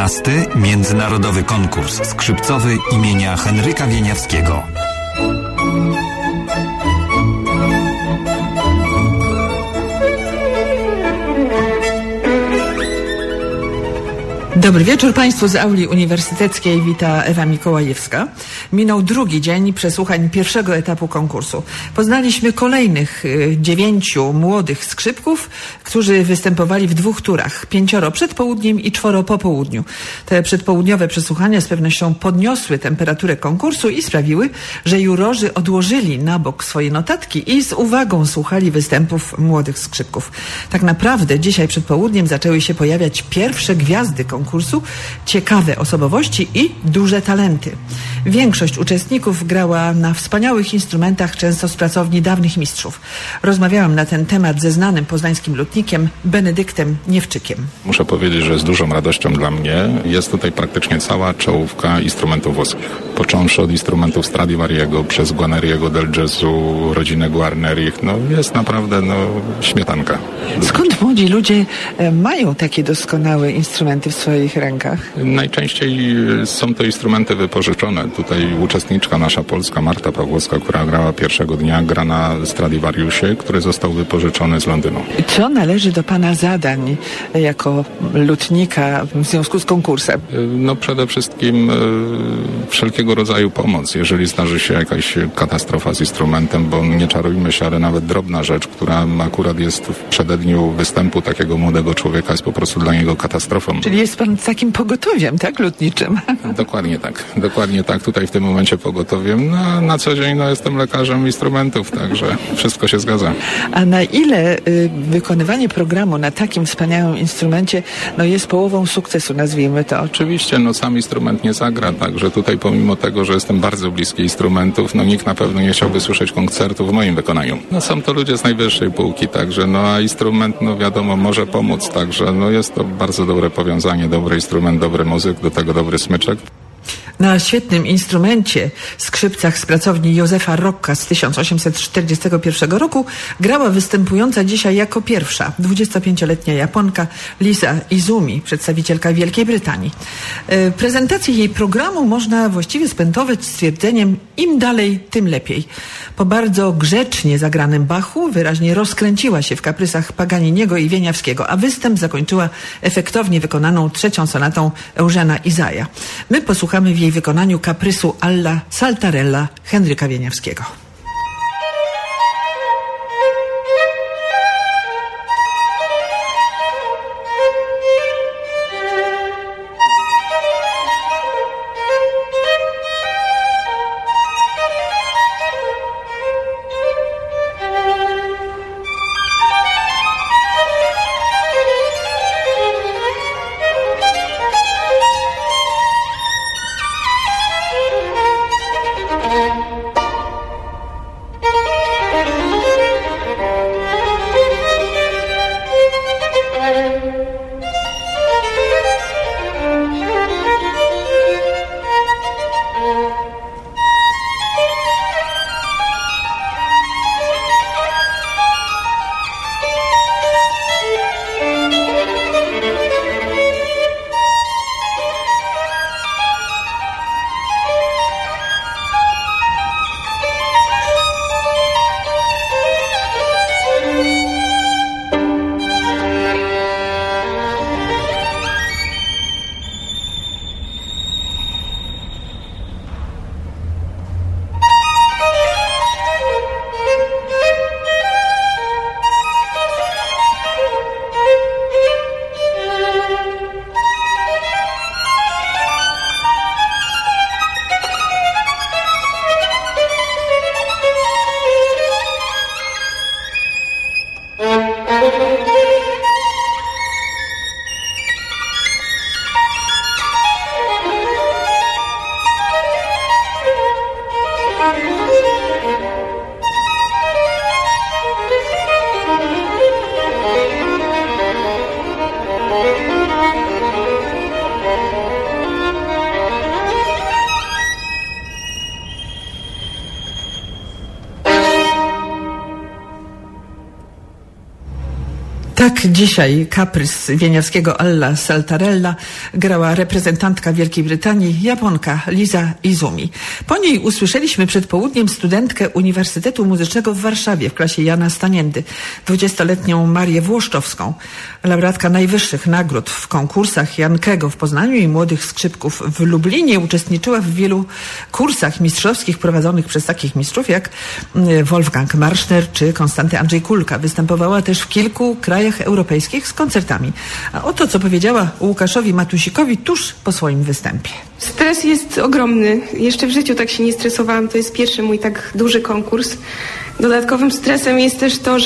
XIV Międzynarodowy Konkurs Skrzypcowy imienia Henryka Wieniawskiego. Dobry wieczór Państwu z auli uniwersyteckiej. Wita Ewa Mikołajewska. Minął drugi dzień przesłuchań pierwszego etapu konkursu. Poznaliśmy kolejnych 9 młodych skrzypków, którzy występowali w 2 turach. 5 przed południem i 4 po południu. Te przedpołudniowe przesłuchania z pewnością podniosły temperaturę konkursu i sprawiły, że jurorzy odłożyli na bok swoje notatki i z uwagą słuchali występów młodych skrzypków. Tak naprawdę dzisiaj przed południem zaczęły się pojawiać pierwsze gwiazdy konkursu, ciekawe osobowości i duże talenty. Większość uczestników grała na wspaniałych instrumentach, często z pracowni dawnych mistrzów. Rozmawiałam na ten temat ze znanym poznańskim lutnikiem Benedyktem Niewczykiem. Muszę powiedzieć, że z dużą radością dla mnie jest tutaj praktycznie cała czołówka instrumentów włoskich. Począwszy od instrumentów Stradivariego, przez Guarneriego del Gesù, rodzinę Guarnerich, jest naprawdę śmietanka. Skąd młodzi ludzie mają takie doskonałe instrumenty w swoich rękach? Najczęściej są to instrumenty wypożyczone. Tutaj uczestniczka nasza polska, Marta Pawłowska, która grała pierwszego dnia, gra na Stradivariusie, który został wypożyczony z Londynu. Co należy do Pana zadań jako lutnika w związku z konkursem? Przede wszystkim wszelkiego rodzaju pomoc, jeżeli zdarzy się jakaś katastrofa z instrumentem, bo nie czarujmy się, ale nawet drobna rzecz, która akurat jest w przededniu występu takiego młodego człowieka, jest po prostu dla niego katastrofą. Czyli jest Pan takim pogotowiem, tak, lutniczym? Dokładnie tak. Tutaj w tym momencie pogotowiem. Na co dzień jestem lekarzem instrumentów, także wszystko się zgadza. A na ile wykonywanie programu na takim wspaniałym instrumencie jest połową sukcesu, nazwijmy to? Oczywiście, sam instrument nie zagra, także tutaj pomimo tego, że jestem bardzo bliski instrumentów, nikt na pewno nie chciałby słyszeć koncertu w moim wykonaniu. Są to ludzie z najwyższej półki, także a instrument, wiadomo, może pomóc, także jest to bardzo dobre powiązanie, dobry instrument, dobry muzyk, do tego dobry smyczek. Na świetnym instrumencie, skrzypcach z pracowni Józefa Rocca z 1841 roku grała występująca dzisiaj jako pierwsza 25-letnia Japonka Lisa Izumi, przedstawicielka Wielkiej Brytanii. Prezentację jej programu można właściwie spuentować stwierdzeniem: im dalej, tym lepiej. Po bardzo grzecznie zagranym Bachu wyraźnie rozkręciła się w kaprysach Paganiniego i Wieniawskiego, a występ zakończyła efektownie wykonaną 3. sonatą Eugena Izaja. My posłuchamy w jej wykonaniu kaprysu alla Saltarella Henryka Wieniawskiego. Tak dzisiaj kaprys wieniawskiego Alla Saltarella grała reprezentantka Wielkiej Brytanii, Japonka Liza Izumi. Po niej usłyszeliśmy przed południem studentkę Uniwersytetu Muzycznego w Warszawie w klasie Jana Staniendy, 20-letnią Marię Włoszczowską, laureatka najwyższych nagród w konkursach Jankego w Poznaniu i młodych skrzypków w Lublinie. Uczestniczyła w wielu kursach mistrzowskich prowadzonych przez takich mistrzów jak Wolfgang Marschner czy Konstanty Andrzej Kulka. Występowała też w kilku krajach europejskich z koncertami. A oto, co powiedziała Łukaszowi Matusikowi tuż po swoim występie. Stres jest ogromny. Jeszcze w życiu tak się nie stresowałam. To jest pierwszy mój tak duży konkurs. Dodatkowym stresem jest też to,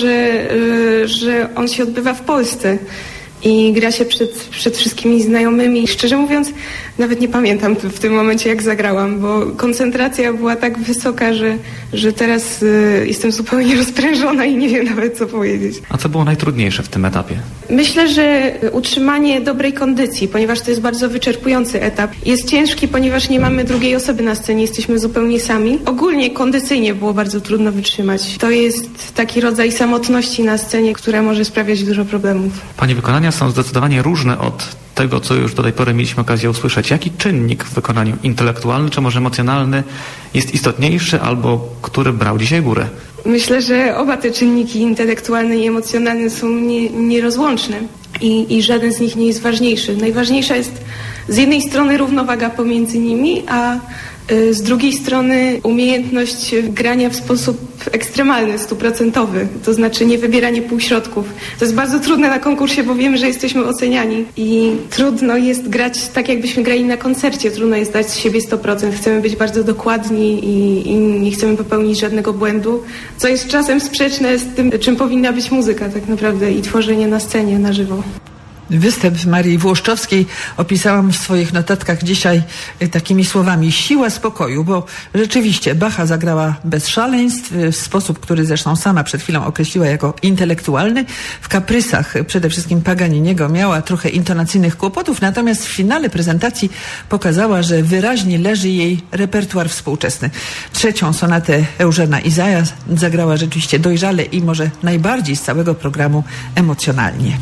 że on się odbywa w Polsce i gra się przed wszystkimi znajomymi. Szczerze mówiąc, nawet nie pamiętam w tym momencie, jak zagrałam, bo koncentracja była tak wysoka, że teraz jestem zupełnie rozprężona i nie wiem nawet, co powiedzieć. A co było najtrudniejsze w tym etapie? Myślę, że utrzymanie dobrej kondycji, ponieważ to jest bardzo wyczerpujący etap. Jest ciężki, ponieważ nie mamy drugiej osoby na scenie, jesteśmy zupełnie sami. Ogólnie kondycyjnie było bardzo trudno wytrzymać. To jest taki rodzaj samotności na scenie, która może sprawiać dużo problemów. Pani wykonania są zdecydowanie różne od tego, co już do tej pory mieliśmy okazję usłyszeć. Jaki czynnik w wykonaniu intelektualny, czy może emocjonalny jest istotniejszy, albo który brał dzisiaj górę? Myślę, że oba te czynniki, intelektualny i emocjonalny, są nierozłączne i żaden z nich nie jest ważniejszy. Najważniejsza jest z jednej strony równowaga pomiędzy nimi, a z drugiej strony umiejętność grania w sposób ekstremalny, 100%, to znaczy nie wybieranie półśrodków. To jest bardzo trudne na konkursie, bo wiemy, że jesteśmy oceniani i trudno jest grać tak, jakbyśmy grali na koncercie. Trudno jest dać z siebie 100%. Chcemy być bardzo dokładni i nie chcemy popełnić żadnego błędu, co jest czasem sprzeczne z tym, czym powinna być muzyka tak naprawdę i tworzenie na scenie, na żywo. Występ Marii Włoszczowskiej opisałam w swoich notatkach dzisiaj takimi słowami: siła spokoju, bo rzeczywiście Bacha zagrała bez szaleństw, w sposób, który zresztą sama przed chwilą określiła jako intelektualny. W kaprysach przede wszystkim Paganiniego miała trochę intonacyjnych kłopotów, natomiast w finale prezentacji pokazała, że wyraźnie leży jej repertuar współczesny. Trzecią sonatę Eugena Izaja zagrała rzeczywiście dojrzale i może najbardziej z całego programu emocjonalnie.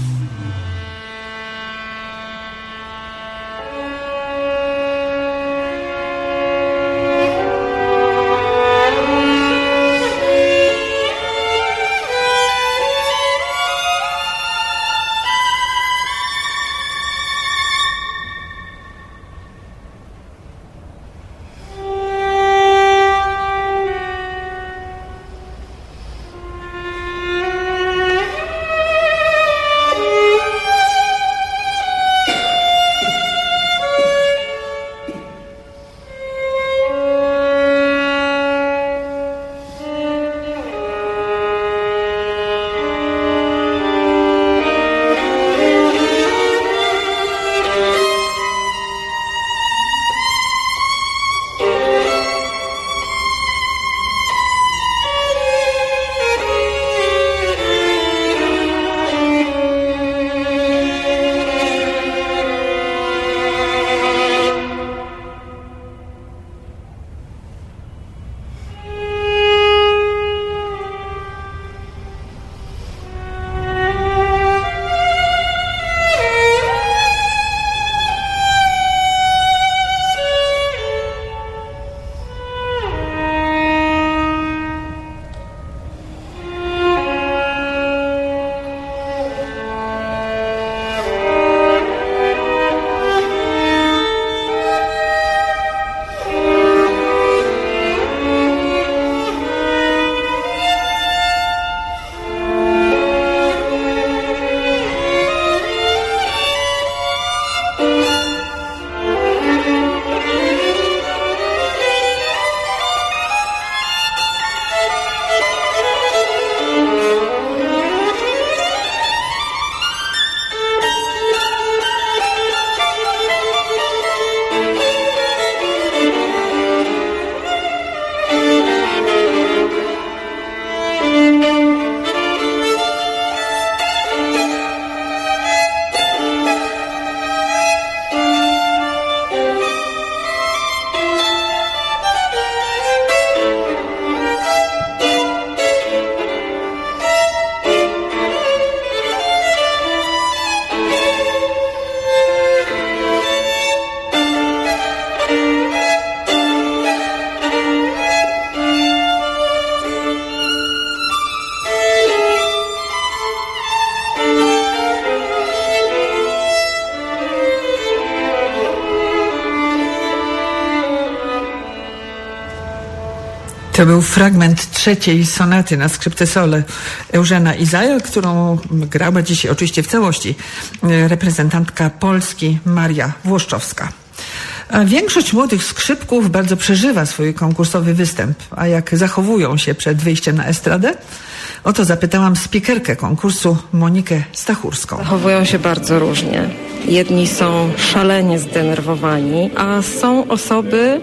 To był fragment trzeciej sonaty na skrzypce sole Eugena Izaja, którą grała dzisiaj oczywiście w całości reprezentantka Polski Maria Włoszczowska. A większość młodych skrzypków bardzo przeżywa swój konkursowy występ. A jak zachowują się przed wyjściem na estradę? O to zapytałam spikerkę konkursu Monikę Stachurską. Zachowują się bardzo różnie. Jedni są szalenie zdenerwowani, a są osoby,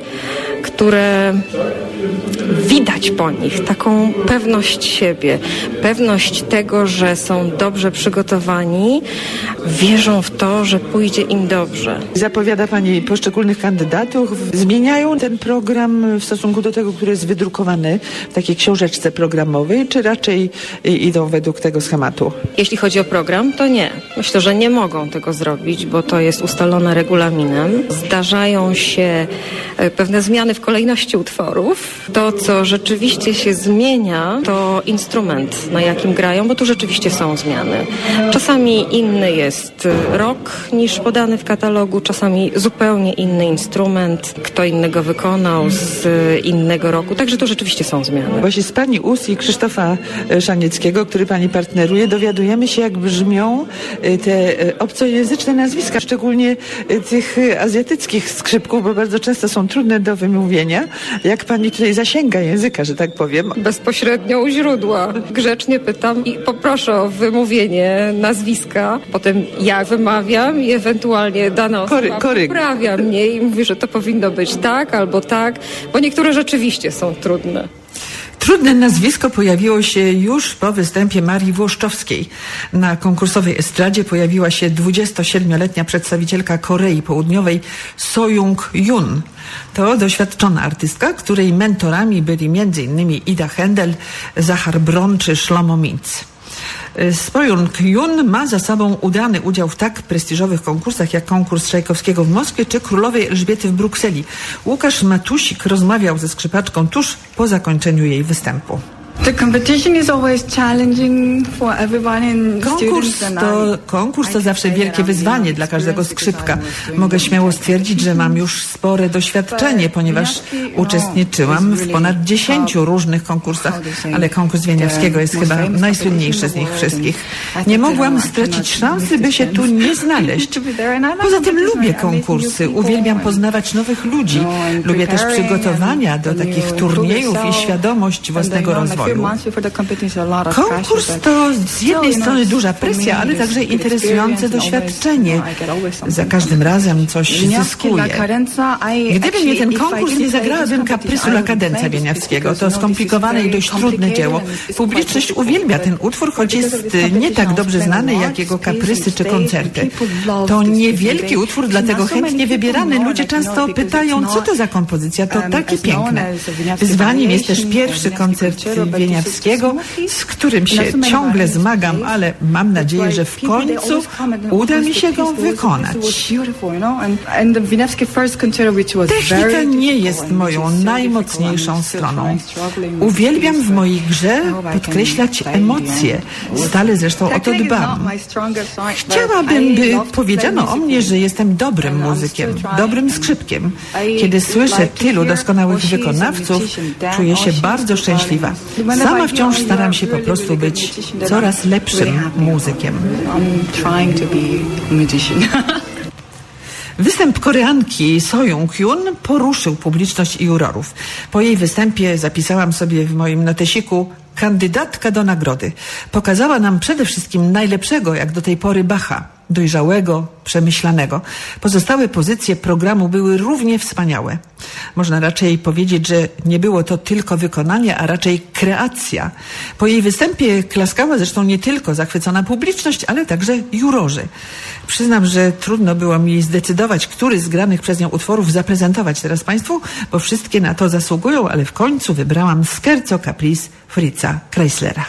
które widać po nich taką pewność siebie, pewność tego, że są dobrze przygotowani, wierzą w to, że pójdzie im dobrze. Zapowiada Pani poszczególnych kandydatów. Zmieniają ten program w stosunku do tego, który jest wydrukowany w takiej książeczce programowej, czy raczej idą według tego schematu? Jeśli chodzi o program, to nie. Myślę, że nie mogą tego zrobić, bo to jest ustalone regulaminem. Zdarzają się pewne zmiany w kolejności utworów. To, co rzeczywiście się zmienia, to instrument, na jakim grają, bo tu rzeczywiście są zmiany. Czasami inny jest rok niż podany w katalogu, czasami zupełnie inny instrument, kto innego wykonał z innego roku, także tu rzeczywiście są zmiany. Właśnie z Pani ust i Krzysztofa Szanieckiego, który Pani partneruje, dowiadujemy się, jak brzmią te obcojęzyczne nazwiska, szczególnie tych azjatyckich skrzypków, bo bardzo często są trudne do wymówienia. Jak Pani tutaj zasięga języka, że tak powiem? Bezpośrednio u źródła. Grzecznie pytam i poproszę o wymówienie nazwiska. Potem ja wymawiam i ewentualnie dana osoba poprawia mnie i mówi, że to powinno być tak albo tak, bo niektóre rzeczywiście są trudne. Trudne nazwisko pojawiło się już po występie Marii Włoszczowskiej. Na konkursowej estradzie pojawiła się 27-letnia przedstawicielka Korei Południowej So Jung-jun. To doświadczona artystka, której mentorami byli m.in. Ida Händel, Zachar Bron czy Shlomo Mintz. So Jung-jun ma za sobą udany udział w tak prestiżowych konkursach jak konkurs Czajkowskiego w Moskwie czy Królowej Elżbiety w Brukseli. Łukasz Matusik rozmawiał ze skrzypaczką tuż po zakończeniu jej występu. Konkurs to zawsze wielkie wyzwanie dla każdego skrzypka. Mogę śmiało stwierdzić, że mam już spore doświadczenie, ponieważ uczestniczyłam w ponad 10 różnych konkursach, ale konkurs Wieniawskiego jest chyba najsłynniejszy z nich wszystkich. Nie mogłam stracić szansy, by się tu nie znaleźć. Poza tym lubię konkursy, uwielbiam poznawać nowych ludzi. Lubię też przygotowania do takich turniejów i świadomość własnego rozwoju. Konkurs to z jednej strony duża presja, ale także interesujące doświadczenie. Za każdym razem coś zyskuję. Gdyby nie ten konkurs, nie zagrałabym kaprysu La Cadenza Wieniawskiego. To skomplikowane i dość trudne dzieło. Publiczność uwielbia ten utwór, choć jest nie tak dobrze znany jak jego kaprysy czy koncerty. To niewielki utwór, dlatego chętnie wybierany. Ludzie często pytają, co to za kompozycja. To takie piękne. Wyzwaniem jest też pierwszy koncert Wieniawskiego, z którym się ciągle zmagam, ale mam nadzieję, że w końcu uda mi się go wykonać. Technika nie jest moją najmocniejszą stroną. Uwielbiam w mojej grze podkreślać emocje. Stale zresztą o to dbam. Chciałabym, by powiedziano o mnie, że jestem dobrym muzykiem, dobrym skrzypkiem. Kiedy słyszę tylu doskonałych wykonawców, czuję się bardzo szczęśliwa. Sama wciąż staram się po prostu być coraz lepszym muzykiem. Występ Koreanki So Jung-jun poruszył publiczność i jurorów. Po jej występie zapisałam sobie w moim notesiku: kandydatka do nagrody. Pokazała nam przede wszystkim najlepszego jak do tej pory Bacha. Dojrzałego, przemyślanego. Pozostałe pozycje programu były równie wspaniałe. Można raczej powiedzieć, że nie było to tylko wykonanie, a raczej kreacja. Po jej występie klaskała zresztą nie tylko zachwycona publiczność, ale także jurorzy. Przyznam, że trudno było mi zdecydować, który z granych przez nią utworów zaprezentować teraz Państwu, bo wszystkie na to zasługują, ale w końcu wybrałam Scherzo Caprice Fritza Kreislera.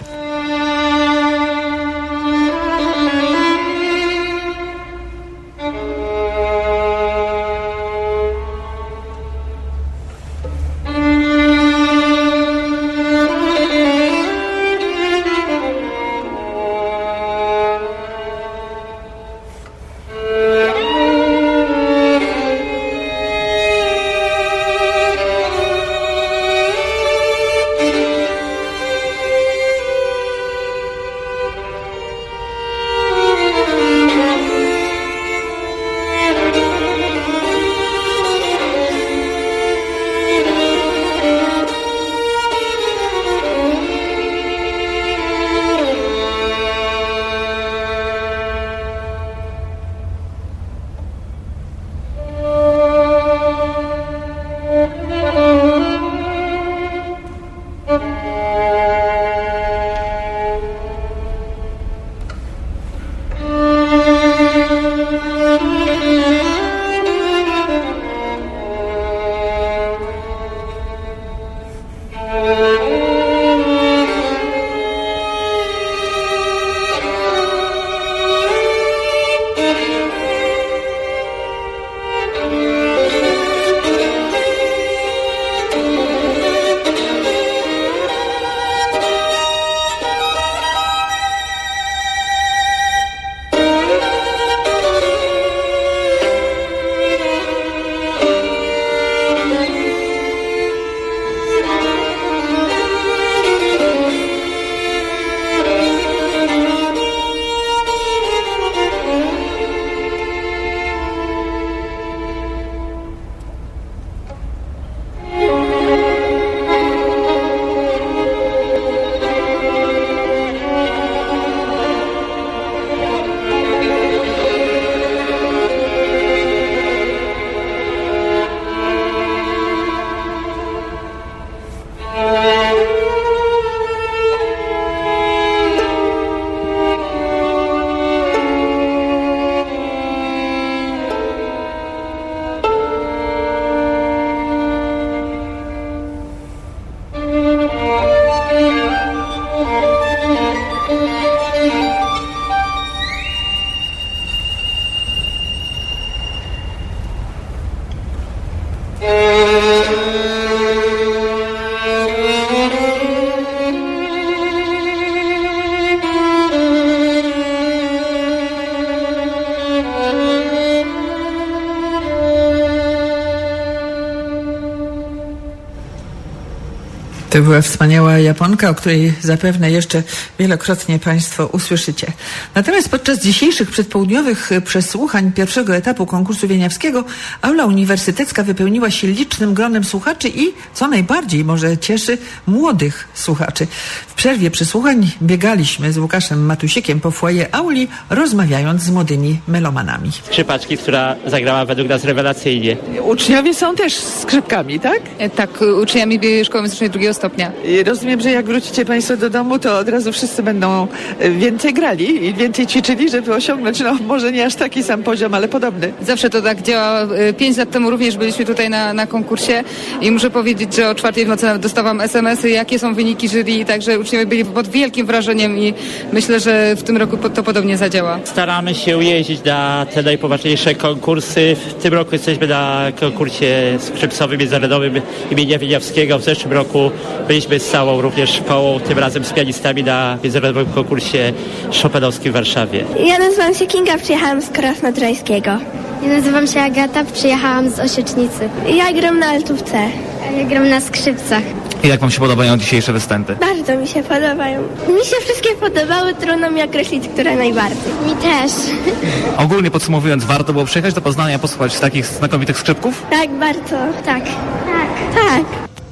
To była wspaniała Japonka, o której zapewne jeszcze wielokrotnie Państwo usłyszycie. Natomiast podczas dzisiejszych przedpołudniowych przesłuchań pierwszego etapu konkursu wieniawskiego aula uniwersytecka wypełniła się licznym gronem słuchaczy i, co najbardziej może cieszy, młodych słuchaczy. W przerwie przesłuchań biegaliśmy z Łukaszem Matusikiem po foyer auli, rozmawiając z młodymi melomanami. Skrzypaczki, która zagrała według nas rewelacyjnie. Uczniowie są też skrzypkami, tak? Tak, uczniami szkoły muzycznej drugiego stopnia. Rozumiem, że jak wrócicie Państwo do domu, to od razu wszyscy będą więcej grali i więcej ćwiczyli, żeby osiągnąć, może nie aż taki sam poziom, ale podobny. Zawsze to tak działa. 5 lat temu również byliśmy tutaj na konkursie i muszę powiedzieć, że o 4:00 w nocy nawet dostawam SMS-y, jakie są wyniki jury, także uczniowie byli pod wielkim wrażeniem i myślę, że w tym roku to podobnie zadziała. Staramy się jeździć na te najpoważniejsze konkursy. W tym roku jesteśmy na konkursie skrzypcowym międzynarodowym imienia Wieniawskiego. W zeszłym roku byliśmy z całą również szkołą, tym razem z pianistami na międzynarodowym konkursie chopinowskim w Warszawie. Ja nazywam się Kinga, przyjechałam z Krasnodębskiego. Ja nazywam się Agata, przyjechałam z Osiecznicy. Ja gram na altówce. Ja gram na skrzypcach. I jak Wam się podobają dzisiejsze występy? Bardzo mi się podobają. Mi się wszystkie podobały, trudno mi określić, które najbardziej. Mi też. Ogólnie podsumowując, warto było przyjechać do Poznania, posłuchać takich znakomitych skrzypków? Tak, bardzo. Tak. Tak.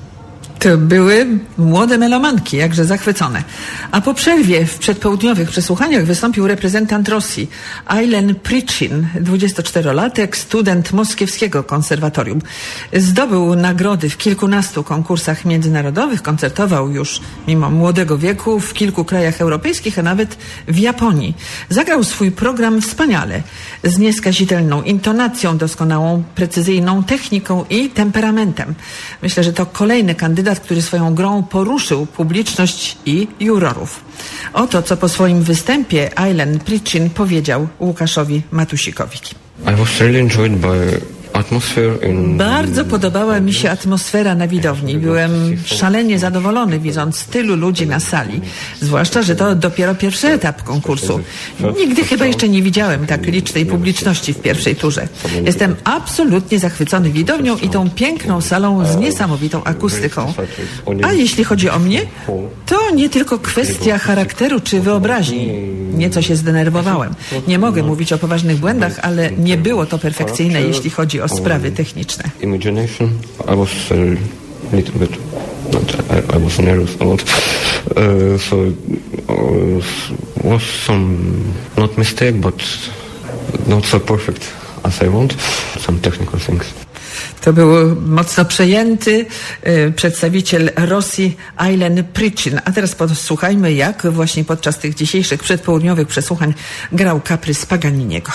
To były młode melomanki, jakże zachwycone. A po przerwie w przedpołudniowych przesłuchaniach wystąpił reprezentant Rosji, Aylen Prichin, 24-latek, student Moskiewskiego Konserwatorium. Zdobył nagrody w kilkunastu konkursach międzynarodowych, koncertował już mimo młodego wieku w kilku krajach europejskich, a nawet w Japonii. Zagrał swój program wspaniale, z nieskazitelną intonacją, doskonałą, precyzyjną techniką i temperamentem. Myślę, że to kolejny kandydat, który swoją grą poruszył publiczność i jurorów. Oto, co po swoim występie Aylen Prichin powiedział Łukaszowi Matusikowi. Bardzo podobała mi się atmosfera na widowni. Byłem szalenie zadowolony, widząc tylu ludzi na sali. Zwłaszcza, że to dopiero pierwszy etap konkursu. Nigdy chyba jeszcze nie widziałem tak licznej publiczności w pierwszej turze. Jestem absolutnie zachwycony widownią i tą piękną salą z niesamowitą akustyką. A jeśli chodzi o mnie, to nie tylko kwestia charakteru czy wyobraźni. Nieco się zdenerwowałem. Nie mogę mówić o poważnych błędach, ale nie było to perfekcyjne, jeśli chodzi o sprawy techniczne. I was nervous a lot. So was some not mistake, but not so perfect as I want. Some technical things. To był mocno przejęty przedstawiciel Rosji Aylen Prichin. A teraz posłuchajmy, jak właśnie podczas tych dzisiejszych przedpołudniowych przesłuchań grał kaprys Paganiniego.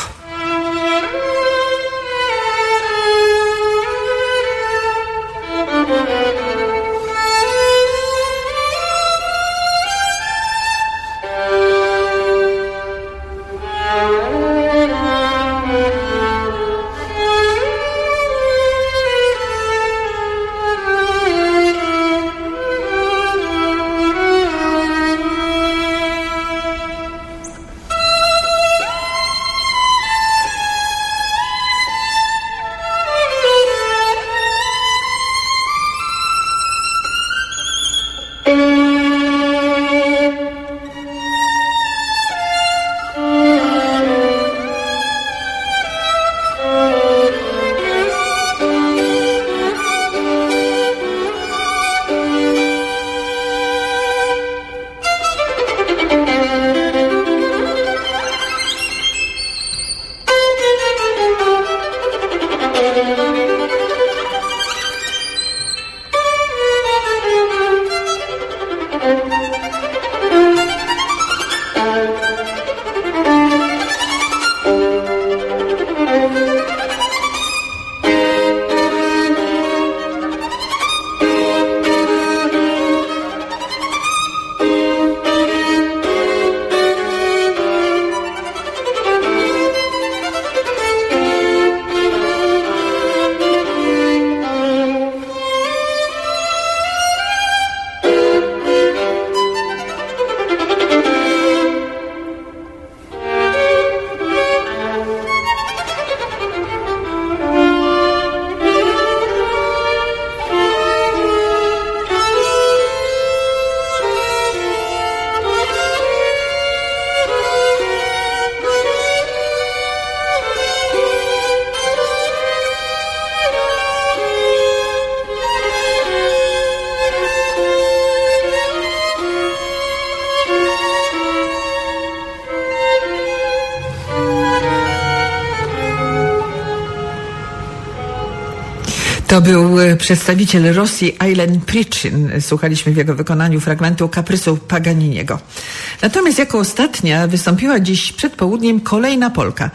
To był przedstawiciel Rosji Aylin Prychin. Słuchaliśmy w jego wykonaniu fragmentu kaprysu Paganiniego. Natomiast jako ostatnia wystąpiła dziś przed południem kolejna Polka.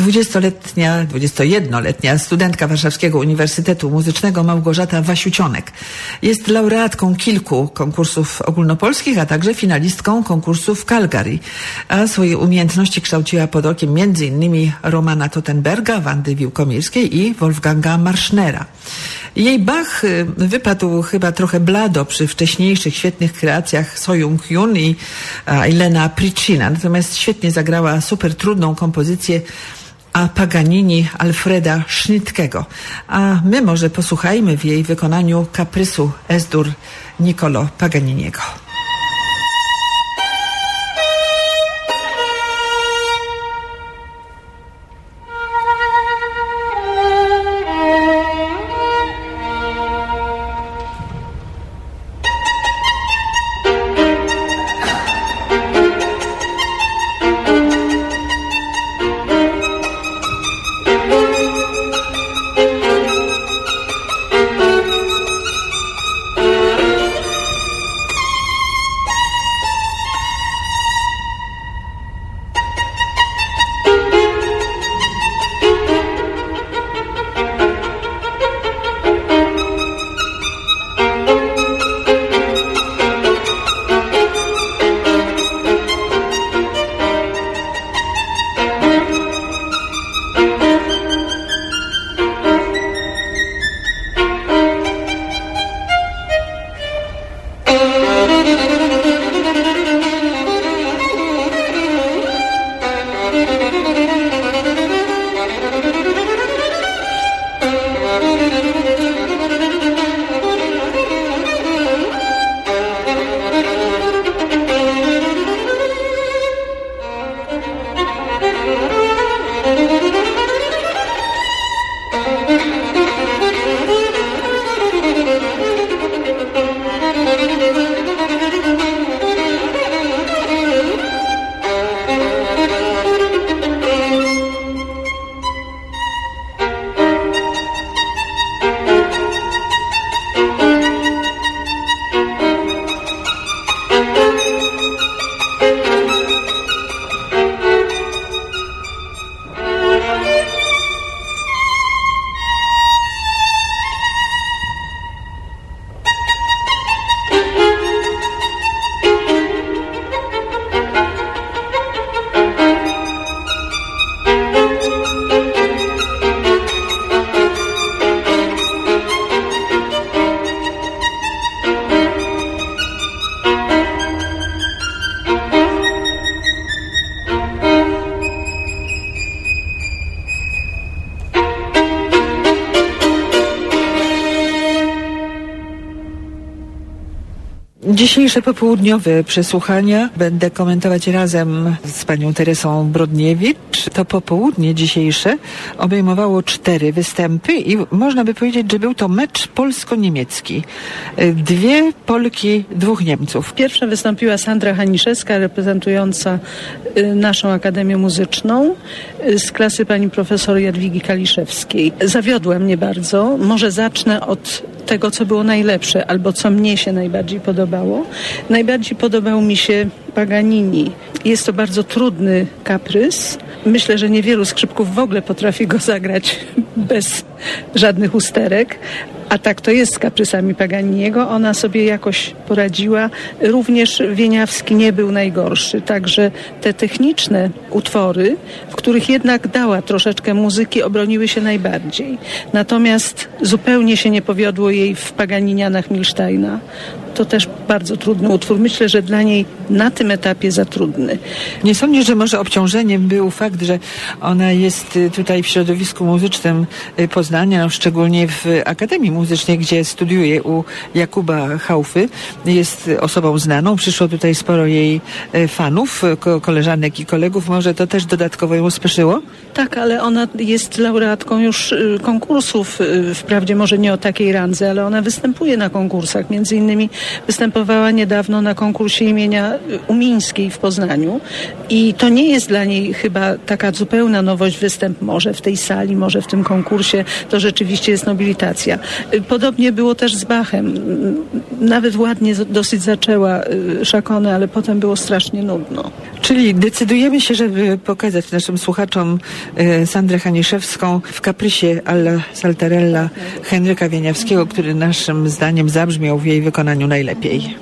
21-letnia studentka Warszawskiego Uniwersytetu Muzycznego Małgorzata Wasiucionek. Jest laureatką kilku konkursów ogólnopolskich, a także finalistką konkursu w Calgary. A swoje umiejętności kształciła pod okiem m.in. Romana Tottenberga, Wandy Wiłkomirskiej i Wolfganga Marschnera. Jej Bach wypadł chyba trochę blado przy wcześniejszych świetnych kreacjach So Jung-hyun i Aylena Prychina, natomiast świetnie zagrała super trudną kompozycję a Paganini Alfreda Schnittke'ego. A my może posłuchajmy w jej wykonaniu kaprysu Es-dur Niccolo Paganiniego. Dzisiejsze popołudniowe przesłuchania będę komentować razem z panią Teresą Brodniewicz. To popołudnie dzisiejsze obejmowało 4 występy i można by powiedzieć, że był to mecz polsko-niemiecki. 2 Polki, 2 Niemców. Pierwsza wystąpiła Sandra Haniszewska, reprezentująca naszą Akademię Muzyczną z klasy pani profesor Jadwigi Kaliszewskiej. Zawiodła mnie bardzo. Może zacznę od tego, co było najlepsze, albo co mnie się najbardziej podobało. Najbardziej podobał mi się Paganini. Jest to bardzo trudny kaprys. Myślę, że niewielu skrzypków w ogóle potrafi go zagrać bez żadnych usterek. A tak to jest z kaprysami Paganiniego. Ona sobie jakoś poradziła. Również Wieniawski nie był najgorszy. Także te techniczne utwory, w których jednak dała troszeczkę muzyki, obroniły się najbardziej. Natomiast zupełnie się nie powiodło jej w Paganinianach Milsteina. To też bardzo trudny utwór. Myślę, że dla niej na tym etapie za trudny. Nie sądzisz, że może obciążeniem był fakt, że ona jest tutaj w środowisku muzycznym Poznania, no szczególnie w Akademii Muzycznej, gdzie studiuje u Jakuba Haufy. Jest osobą znaną. Przyszło tutaj sporo jej fanów, koleżanek i kolegów. Może to też dodatkowo ją spieszyło? Tak, ale ona jest laureatką już konkursów. Wprawdzie może nie o takiej randze, ale ona występuje na konkursach. Między innymi występowała niedawno na konkursie imienia Umińskiej w Poznaniu i to nie jest dla niej chyba taka zupełna nowość występ, może w tej sali, może w tym konkursie, to rzeczywiście jest nobilitacja. Podobnie było też z Bachem. Nawet ładnie dosyć zaczęła Szakonę, ale potem było strasznie nudno. Czyli decydujemy się, żeby pokazać naszym słuchaczom Sandrę Haniszewską w kaprysie alla Saltarella Henryka Wieniawskiego, który naszym zdaniem zabrzmiał w jej wykonaniu najlepiej.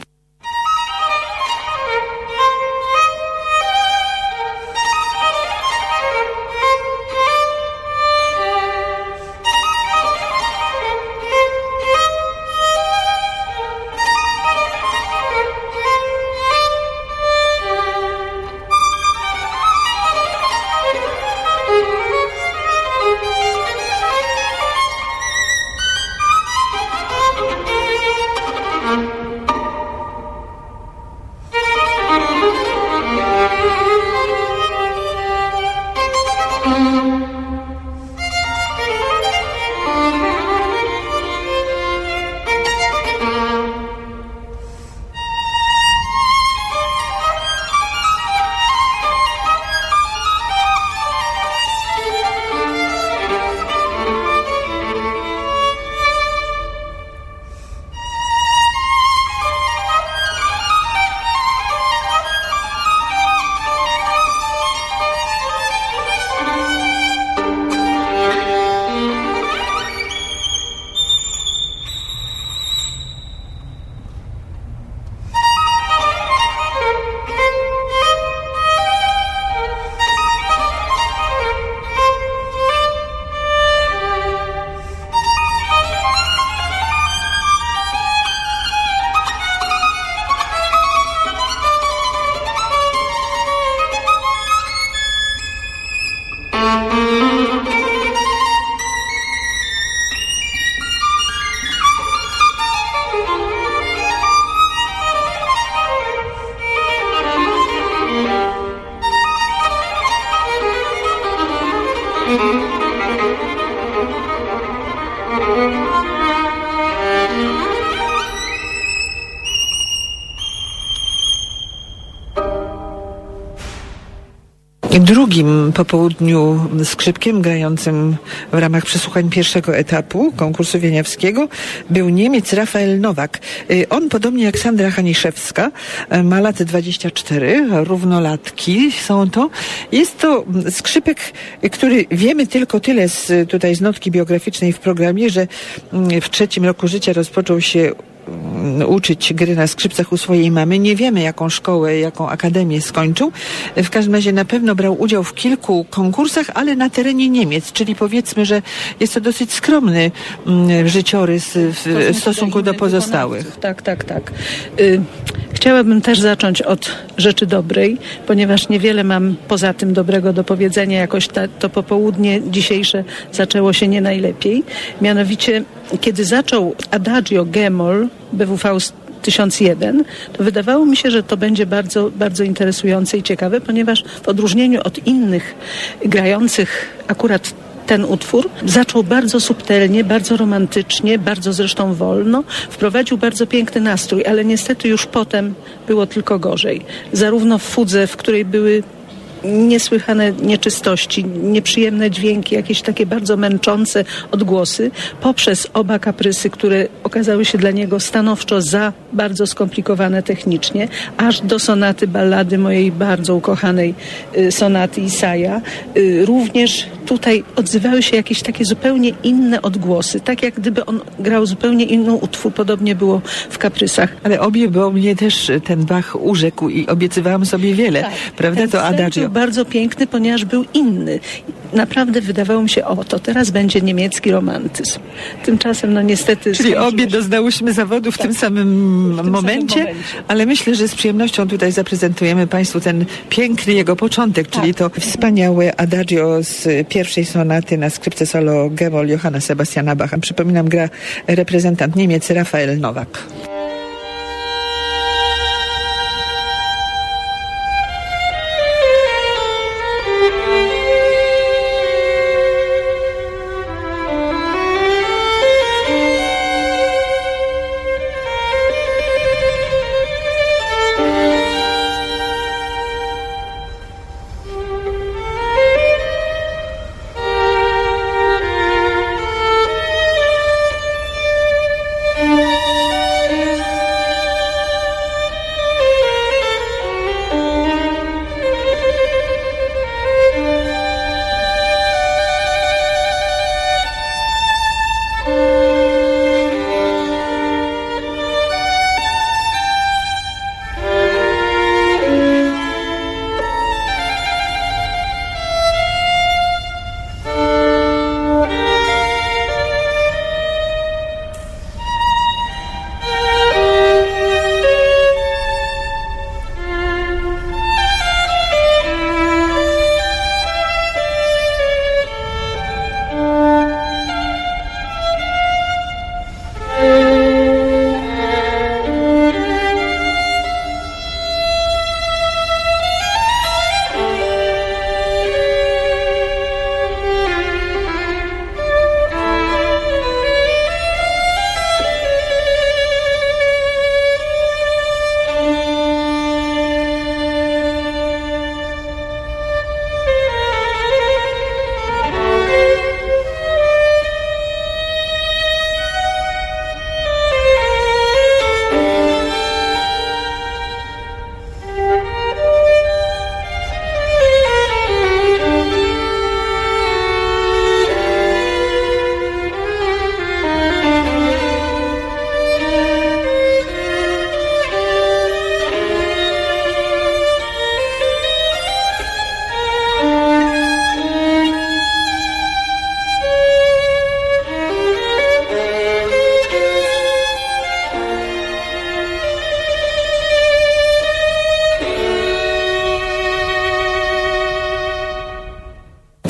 Drugim po południu skrzypkiem grającym w ramach przesłuchań pierwszego etapu konkursu wieniawskiego był Niemiec Rafael Nowak. On, podobnie jak Sandra Haniszewska, ma lat 24, równolatki są to. Jest to skrzypek, który wiemy tylko tyle z notki biograficznej w programie, że w 3. roku życia rozpoczął się uczyć gry na skrzypcach u swojej mamy. Nie wiemy, jaką szkołę, jaką akademię skończył. W każdym razie na pewno brał udział w kilku konkursach, ale na terenie Niemiec, czyli powiedzmy, że jest to dosyć skromny życiorys w stosunku do pozostałych. Tak. Chciałabym też zacząć od rzeczy dobrej, ponieważ niewiele mam poza tym dobrego do powiedzenia. Jakoś to popołudnie dzisiejsze zaczęło się nie najlepiej. Mianowicie, kiedy zaczął Adagio G-moll BWV 1001, to wydawało mi się, że to będzie bardzo, bardzo interesujące i ciekawe, ponieważ w odróżnieniu od innych grających akurat ten utwór zaczął bardzo subtelnie, bardzo romantycznie, bardzo zresztą wolno, wprowadził bardzo piękny nastrój, ale niestety już potem było tylko gorzej. Zarówno w fudze, w której były niesłychane nieczystości, nieprzyjemne dźwięki, jakieś takie bardzo męczące odgłosy, poprzez oba kaprysy, które okazały się dla niego stanowczo za bardzo skomplikowane technicznie, aż do sonaty ballady mojej bardzo ukochanej sonaty Isaja. Również tutaj odzywały się jakieś takie zupełnie inne odgłosy, tak jak gdyby on grał zupełnie inny utwór, podobnie było w kaprysach. Ale bo mnie też ten Bach urzekł i obiecywałam sobie wiele, tak, prawda? To Adagio. Bardzo piękny, ponieważ był inny. Naprawdę wydawało mi się, to teraz będzie niemiecki romantyzm. Tymczasem, niestety... Czyli obie doznałyśmy zawodu w tym samym momencie, ale myślę, że z przyjemnością tutaj zaprezentujemy Państwu ten piękny jego początek, czyli to wspaniałe Adagio z pierwszej sonaty na skrzypce solo G-moll Johanna Sebastiana Bacha. Przypominam, gra reprezentant Niemiec Rafael Nowak.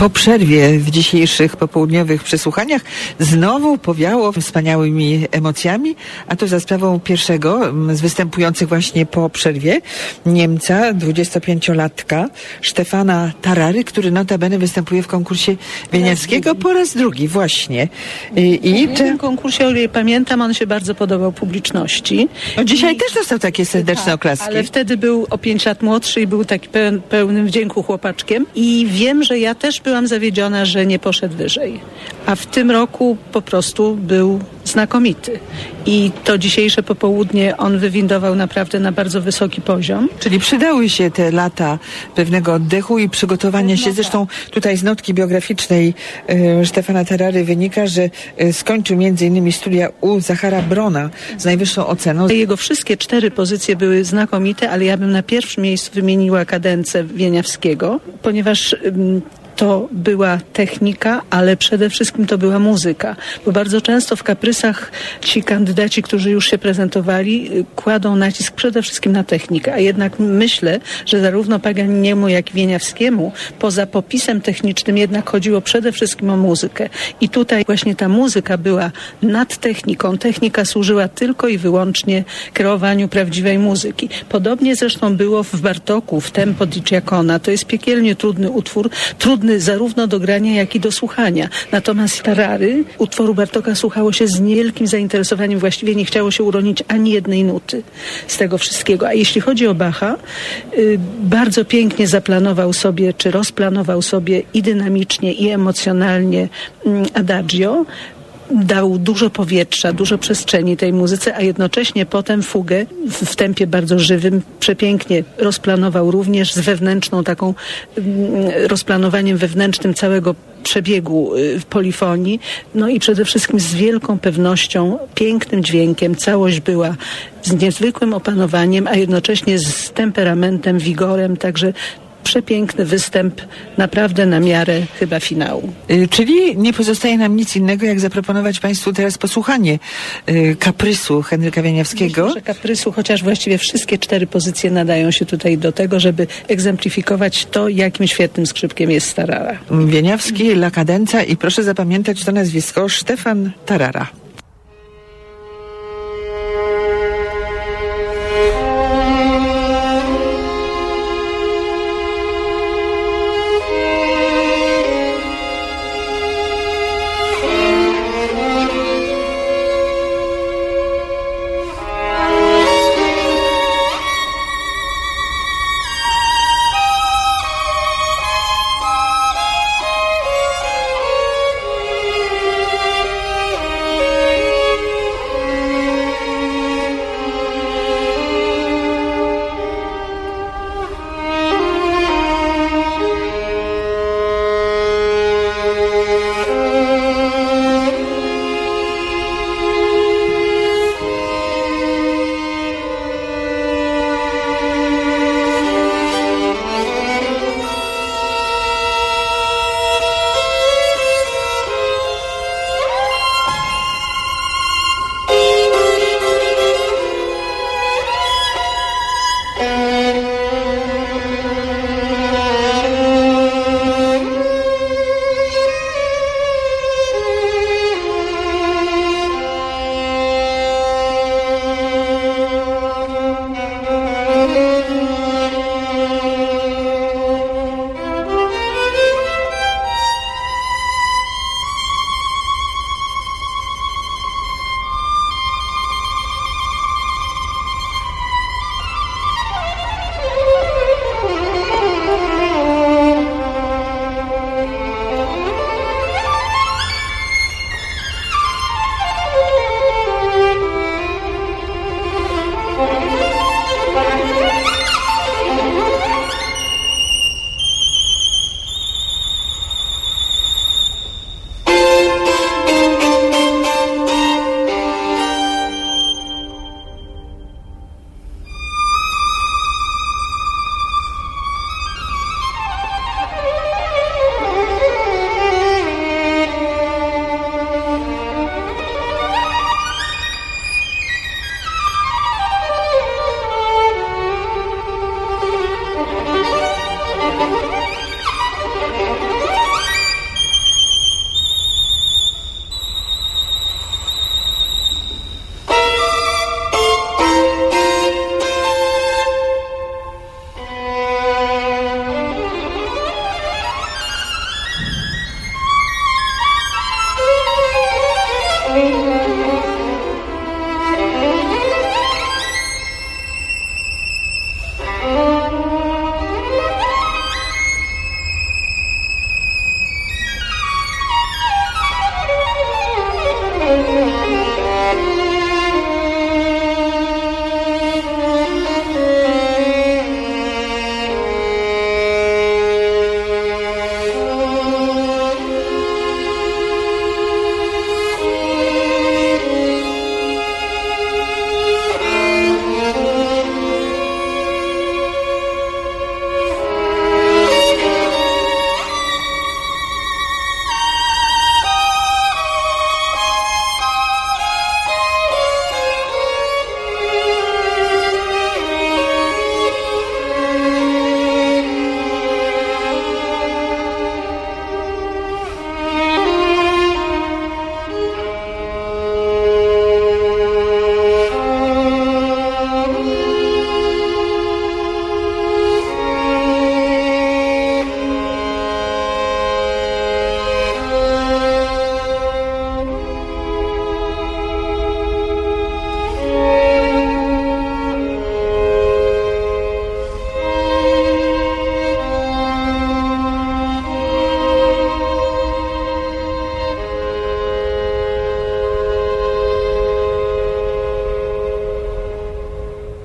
Po przerwie w dzisiejszych popołudniowych przesłuchaniach znowu powiało wspaniałymi emocjami, a to za sprawą pierwszego z występujących właśnie po przerwie Niemca, 25-latka Stefana Tarary, który notabene występuje w konkursie wieniawskiego po raz drugi właśnie. W tym konkursie, o ile pamiętam, on się bardzo podobał publiczności. No, dzisiaj też dostał takie serdeczne oklaski. Ale wtedy był o 5 lat młodszy i był taki pełnym wdzięku chłopaczkiem. I wiem, że ja też byłam zawiedziona, że nie poszedł wyżej. A w tym roku po prostu był znakomity. I to dzisiejsze popołudnie on wywindował naprawdę na bardzo wysoki poziom. Czyli przydały się te lata pewnego oddechu i przygotowania się. Zresztą tutaj z notki biograficznej Stefana Tarary wynika, że skończył m.in. studia u Zachara Brona z najwyższą oceną. Jego wszystkie 4 pozycje były znakomite, ale ja bym na pierwszym miejscu wymieniła kadencę Wieniawskiego, ponieważ to była technika, ale przede wszystkim to była muzyka. Bo bardzo często w kaprysach ci kandydaci, którzy już się prezentowali, kładą nacisk przede wszystkim na technikę. A jednak myślę, że zarówno Paganiniemu, jak i Wieniawskiemu poza popisem technicznym jednak chodziło przede wszystkim o muzykę. I tutaj właśnie ta muzyka była nad techniką. Technika służyła tylko i wyłącznie kreowaniu prawdziwej muzyki. Podobnie zresztą było w Bartoku, w Tempo di Giacona. To jest piekielnie trudny utwór, trudny zarówno do grania, jak i do słuchania. Natomiast Tarary utworu Bartoka słuchało się z niewielkim zainteresowaniem. Właściwie nie chciało się uronić ani jednej nuty z tego wszystkiego. A jeśli chodzi o Bacha, bardzo pięknie zaplanował sobie, czy rozplanował sobie i dynamicznie, i emocjonalnie adagio. Dał dużo powietrza, dużo przestrzeni tej muzyce, a jednocześnie potem fugę w tempie bardzo żywym, przepięknie rozplanował również z wewnętrzną taką, rozplanowaniem wewnętrznym całego przebiegu polifonii, no i przede wszystkim z wielką pewnością, pięknym dźwiękiem. Całość była z niezwykłym opanowaniem, a jednocześnie z temperamentem, wigorem, także przepiękny występ, naprawdę na miarę chyba finału. Czyli nie pozostaje nam nic innego, jak zaproponować Państwu teraz posłuchanie kaprysu Henryka Wieniawskiego. Myślę, że kaprysu, chociaż właściwie wszystkie 4 pozycje nadają się tutaj do tego, żeby egzemplifikować to, jakim świetnym skrzypkiem jest Tarara. Wieniawski, La Cadenza i proszę zapamiętać to nazwisko, Stefan Tarara.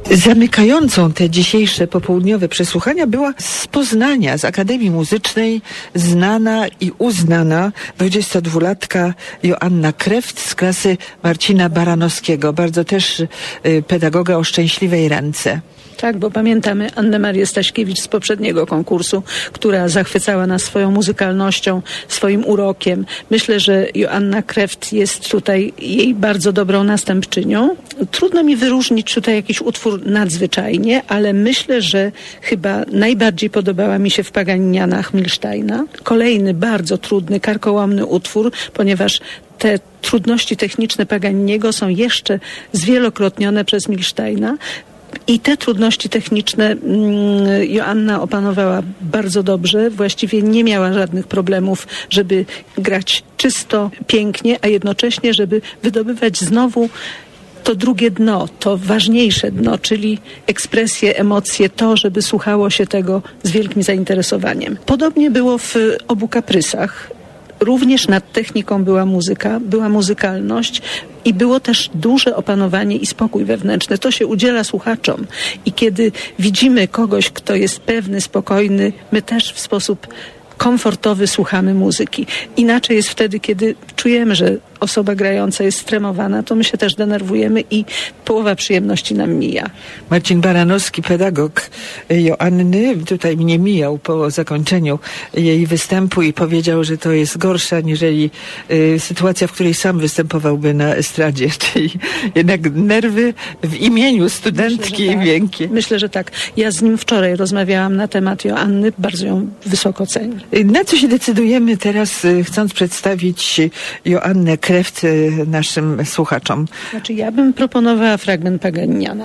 Zamykającą te dzisiejsze popołudniowe przesłuchania była z Poznania, z Akademii Muzycznej, znana i uznana 22-latka Joanna Kreft z klasy Marcina Baranowskiego, bardzo też pedagoga o szczęśliwej ręce. Tak, bo pamiętamy Annę Marię Staśkiewicz z poprzedniego konkursu, która zachwycała nas swoją muzykalnością, swoim urokiem. Myślę, że Joanna Kreft jest tutaj jej bardzo dobrą następczynią. Trudno mi wyróżnić tutaj jakiś utwór nadzwyczajnie, ale myślę, że chyba najbardziej podobała mi się w Paganinianach Milsteina. Kolejny bardzo trudny, karkołomny utwór, ponieważ te trudności techniczne Paganiniego są jeszcze zwielokrotnione przez Milsteina. I te trudności techniczne Joanna opanowała bardzo dobrze. Właściwie nie miała żadnych problemów, żeby grać czysto, pięknie, a jednocześnie, żeby wydobywać znowu to drugie dno, to ważniejsze dno, czyli ekspresję, emocje, to, żeby słuchało się tego z wielkim zainteresowaniem. Podobnie było w obu kaprysach. Również nad techniką była muzyka, była muzykalność i było też duże opanowanie i spokój wewnętrzny. To się udziela słuchaczom. I kiedy widzimy kogoś, kto jest pewny, spokojny, my też w sposób komfortowy słuchamy muzyki. Inaczej jest wtedy, kiedy czujemy, że osoba grająca jest stremowana, to my się też denerwujemy i połowa przyjemności nam mija. Marcin Baranowski, pedagog Joanny, tutaj mnie mijał po zakończeniu jej występu i powiedział, że to jest gorsza aniżeli sytuacja, w której sam występowałby na estradzie, czyli jednak nerwy w imieniu studentki i miękkie. Myślę, że tak. Ja z nim wczoraj rozmawiałam na temat Joanny, bardzo ją wysoko cenię. Na co się decydujemy teraz, chcąc przedstawić Joannę Kreft naszym słuchaczom? Znaczy, ja bym proponowała fragment Paganiniana.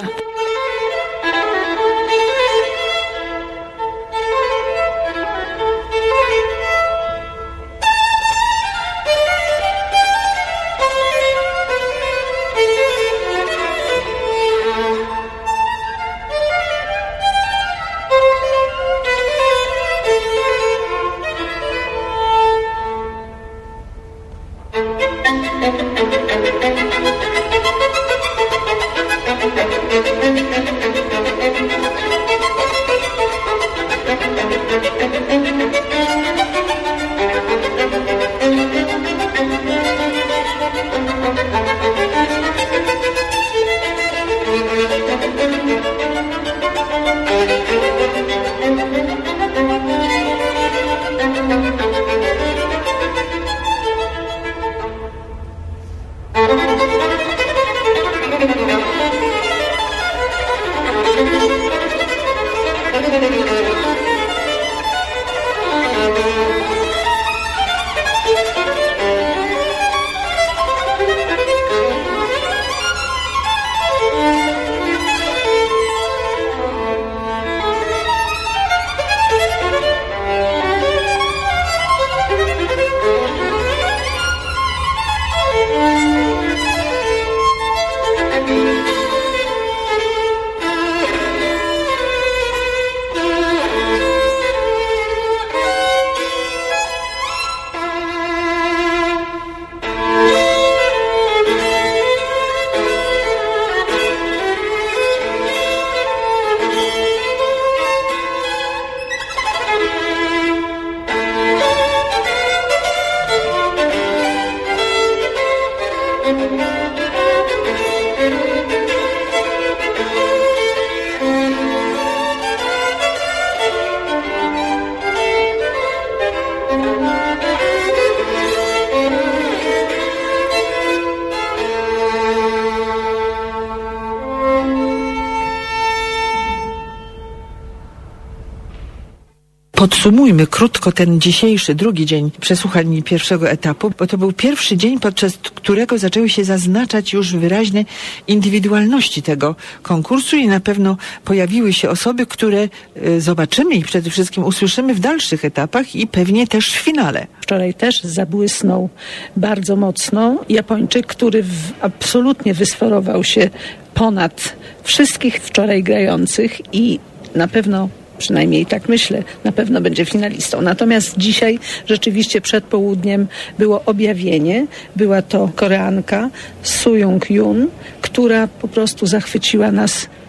Podsumujmy krótko ten dzisiejszy, drugi dzień przesłuchań pierwszego etapu, bo to był pierwszy dzień, podczas którego zaczęły się zaznaczać już wyraźne indywidualności tego konkursu i na pewno pojawiły się osoby, które zobaczymy i przede wszystkim usłyszymy w dalszych etapach i pewnie też w finale. Wczoraj też zabłysnął bardzo mocno Japończyk, który absolutnie wysforował się ponad wszystkich wczoraj grających i na pewno, przynajmniej tak myślę, na pewno będzie finalistą. Natomiast dzisiaj rzeczywiście przed południem było objawienie. Była to Koreanka Soo Jung-yoon, która po prostu zachwyciła nas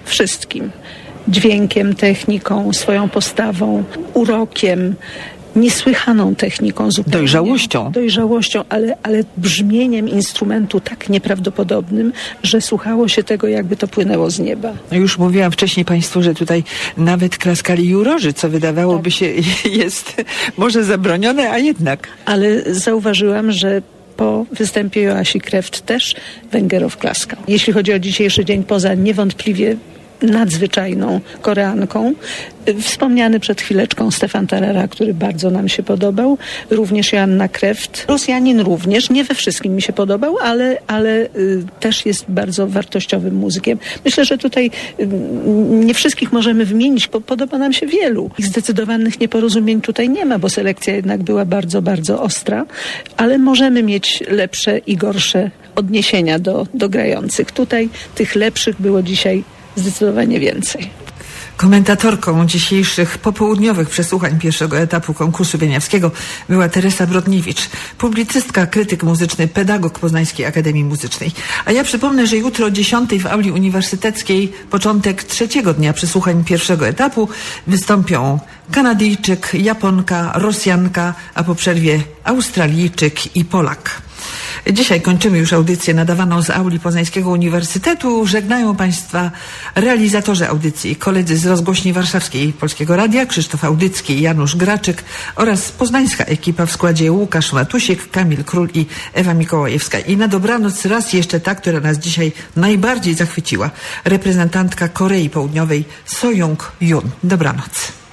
wszystkim. Dźwiękiem, techniką, swoją postawą, urokiem, niesłychaną techniką zupełnie. Dojrzałością, ale brzmieniem instrumentu tak nieprawdopodobnym, że słuchało się tego, jakby to płynęło z nieba. Już mówiłam wcześniej Państwu, że tutaj nawet klaskali jurorzy, co wydawałoby się jest może zabronione, a jednak. Ale zauważyłam, że po występie Joasi Kreft też Węgerow klaskał. Jeśli chodzi o dzisiejszy dzień, poza niewątpliwie nadzwyczajną Koreanką, wspomniany przed chwileczką Stefan Tarara, który bardzo nam się podobał, również Joanna Kreft. Rosjanin również, nie we wszystkim mi się podobał, ale też jest bardzo wartościowym muzykiem. Myślę, że tutaj nie wszystkich możemy wymienić, bo podoba nam się wielu. Zdecydowanych nieporozumień tutaj nie ma, bo selekcja jednak była bardzo, bardzo ostra, ale możemy mieć lepsze i gorsze odniesienia do grających. Tutaj tych lepszych było dzisiaj zdecydowanie więcej. Komentatorką dzisiejszych popołudniowych przesłuchań pierwszego etapu konkursu wieniawskiego była Teresa Brodniewicz, publicystka, krytyk muzyczny, pedagog Poznańskiej Akademii Muzycznej. A ja przypomnę, że jutro o 10:00 w auli uniwersyteckiej, początek trzeciego dnia przesłuchań pierwszego etapu, wystąpią Kanadyjczyk, Japonka, Rosjanka, a po przerwie Australijczyk i Polak. Dzisiaj kończymy już audycję nadawaną z auli Poznańskiego Uniwersytetu. Żegnają Państwa realizatorzy audycji, koledzy z rozgłośni warszawskiej Polskiego Radia, Krzysztof Audycki i Janusz Graczyk oraz poznańska ekipa w składzie Łukasz Matusik, Kamil Król i Ewa Mikołajewska. I na dobranoc raz jeszcze ta, która nas dzisiaj najbardziej zachwyciła, reprezentantka Korei Południowej So Jung Jun. Dobranoc.